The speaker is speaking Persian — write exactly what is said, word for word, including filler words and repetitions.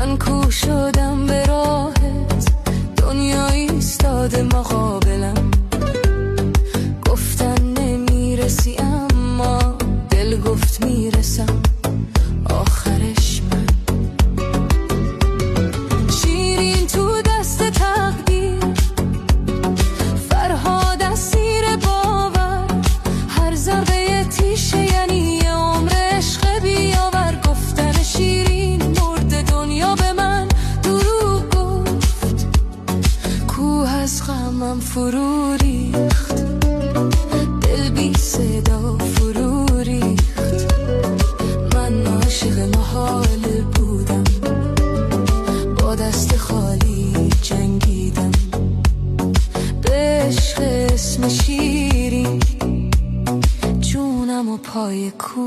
من کو شدم به راهت، دنیا ایستاده مقابلم، گفتن نمیرسی اما دل گفت میرسم آخرش من. شیرین تو دست تقدیر، فرهاد اسیر باور، هر ضربه تیشه یعنی یه عمر عشق بیاور. گفتن شیرین مرد دنیا به من دروغ گفت، کوه از غمم فرو ریخت، دل بی صدا فرو ریخت. من عاشق محال بودم، با دست خالی جنگیدم، به عشق اسم شیرین جونم و پای کو